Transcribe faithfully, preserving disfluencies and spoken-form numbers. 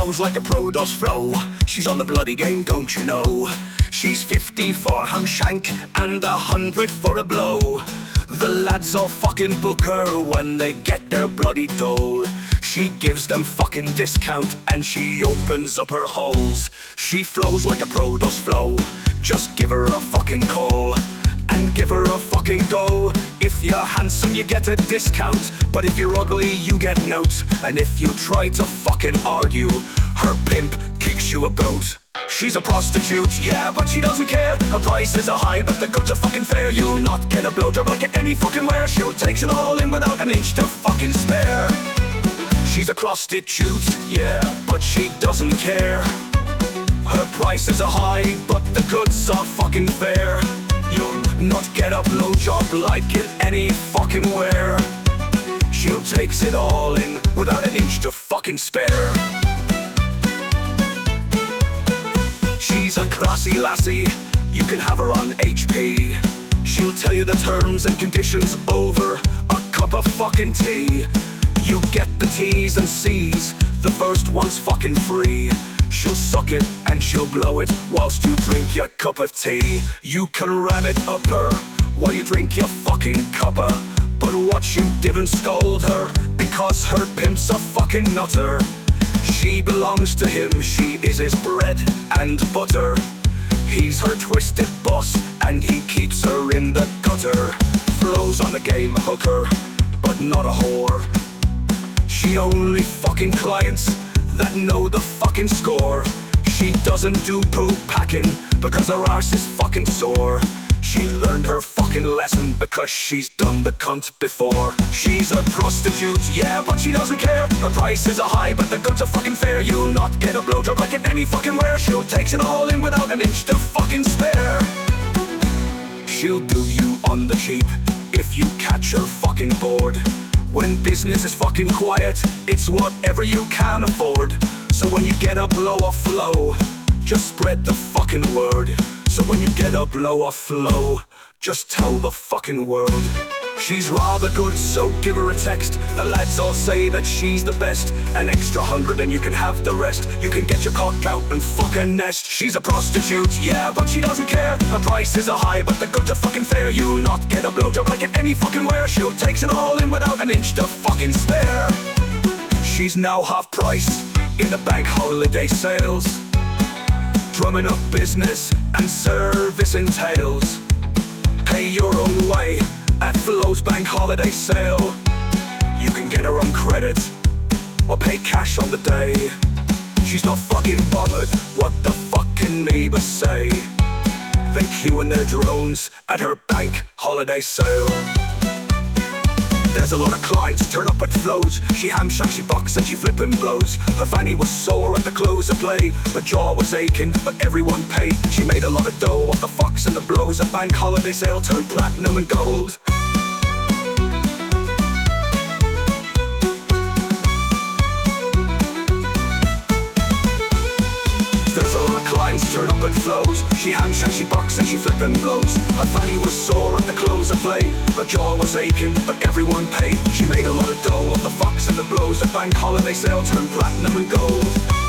flows like a pro does flow. She's on the bloody game, don't you know? She's fifty for a shank and a hundred for a blow. The lads all fucking book her when they get their bloody dough. She gives them fucking discount and she opens up her holes. She flows like a pro does flow. Just give her a fucking call and give her a fucking go. If you're handsome you get a discount, but if you're ugly you get notes. And if you try to fucking argue, her pimp kicks you about. She's a prostitute, yeah, but she doesn't care. Her prices are high, but the goods are fucking fair. You'll not get a blowjob like at any fucking where. She'll take it all in without an inch to fucking spare. She's a prostitute, yeah, but she doesn't care. Her prices are high, but the goods are fucking fair. You'll not get a blowjob like it any fucking where. She'll takes it all in without an inch to fucking spare. She's a classy lassie, you can have her on H P. She'll tell you the terms and conditions over a cup of fucking tea. You get the T's and C's, the first one's fucking free. She'll suck it and she'll blow it whilst you drink your cup of tea. You can ram it up her while you drink your fucking cuppa. But watch you didn't scold her, because her pimp's a fucking nutter. She belongs to him, she is his bread and butter. He's her twisted boss and he keeps her in the gutter. Flows on the game hooker, but not a whore. She only fucking clients that know the fucking score. She doesn't do poo packing because her arse is fucking sore. She learned her fucking lesson because she's done the cunt before. She's a prostitute, yeah, but she doesn't care. Her prices are high, but the goods are fucking fair. You'll not get a blowjob like at any fucking where. She'll take it all in without an inch to fucking spare. She'll do you on the cheap if you catch her fucking bored. When business is fucking quiet, it's whatever you can afford. So when you get a blow or flow, just spread the fucking word. So when you get a blow or flow, just tell the fucking world. She's rather good, so give her a text. The lads all say that she's the best. An extra hundred and you can have the rest. You can get your cock out and fuck a nest. She's a prostitute, yeah, but she doesn't care. Her prices are high, but the goods are fucking fair. You'll not get a blowjob like at any fucking where. She'll takes it all in without an inch to fucking spare. She's now half price in the bank holiday sales, drumming up business and service entails. Pay your own way at Flow's bank holiday sale. You can get her on credit or pay cash on the day. She's not fucking bothered what the fucking neighbors say. They queue in their drones at her bank holiday sale. There's a lot of clients turn up at Flows. She hamshacks, she bucks and she flippin' blows. Her fanny was sore at the close of play. Her jaw was aching, but everyone paid. She made a lot of dough off the fucks and the blows. A bank holiday sale turned platinum and gold. There's a lot of clients turn up at Flows. She hamshacks, she bucks and she flippin' blows. Her fanny was sore at the close of play. Her jaw was aching, but everyone paid. She made a lot of dough off the fucks and the blows. A bank holiday sale turned platinum and gold.